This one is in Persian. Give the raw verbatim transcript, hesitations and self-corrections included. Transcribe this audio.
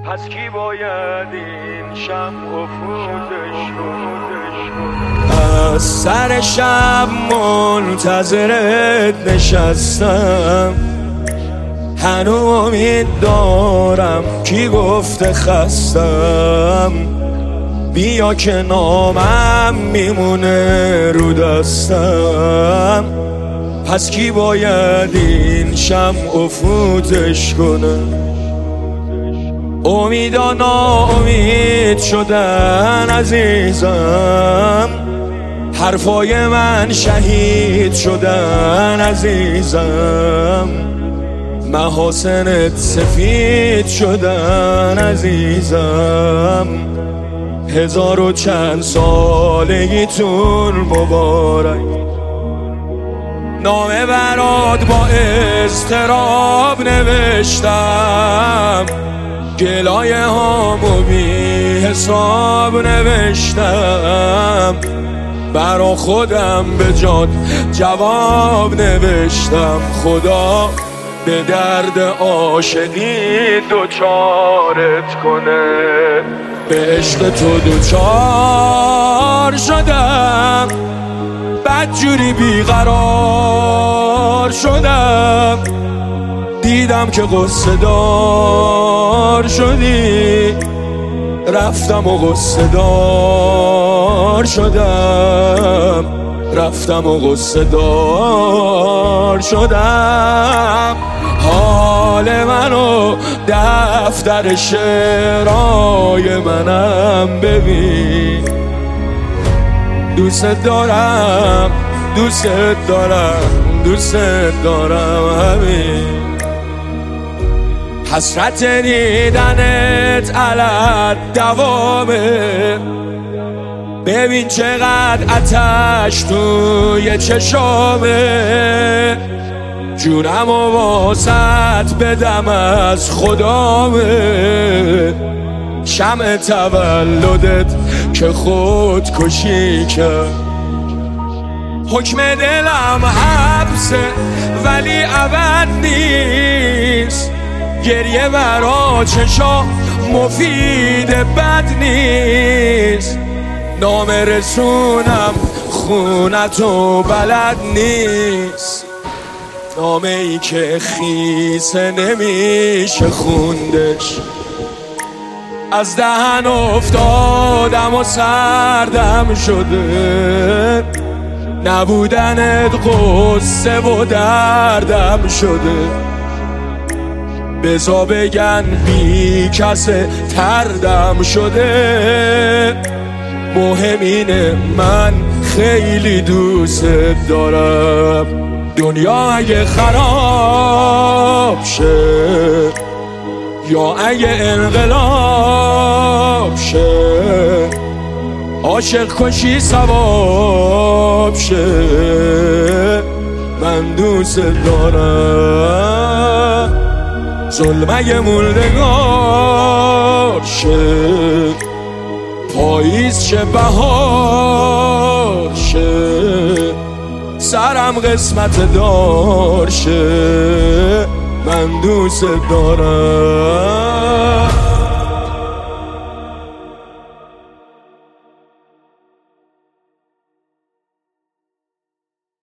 پس کی باید این شمع افروزش کنه؟ از سر شب منتظرت نشستم، هنو امید دارم کی گفته خستم، بیا که نامم میمونه رو دستم، پس کی باید این شمع افروزش کنه؟ امیدا ناامید شدن عزیزم، حرفای من شهید شدن عزیزم، محاسنت سفید شدن عزیزم، هزار و چند سالگیتون مبارک. نامه برات با اضطراب نوشتم، گلایه هامو بی حساب نوشتم، برا خودم به جات جواب نوشتم، خدا به درد عاشقی دوچارت کنه. به عشق تو دوچار شدم، بدجوری بیقرار شدم، دیدم که قصه دار شدی، رفتم و قصه دار شدم، رفتم و قصه دار شدم. حال منو دفتر شعرهای منم ببین، دوست دارم دوست دارم دوست دارم همین. حسرت دیدنت علت دوامه، ببین چقدر آتش توی چشامه، جونم و واسط بدم از خدامه، شمع تولدت که خود کشی کرد. حکم دلم حبسه ولی ابد نیست، گریه برا چشا مفید بد نیست، نام رسونم خونتو بلد نیست، نامه ای که خیسه نمیشه خوندش، از دهن افتادم و سردم شده، نبودنت قصه و دردم شده، بزا بگن بی کسه تردم شده، مهم اینه من خیلی دوست دارم. دنیا اگه خراب شه یا اگه انقلاب شه، عاشق کشی ثواب شه، من دوست دارم. ظلمه موندگار شه، پاییز شه بهار شه، سرم قسمت دار شه، من دوست دارم.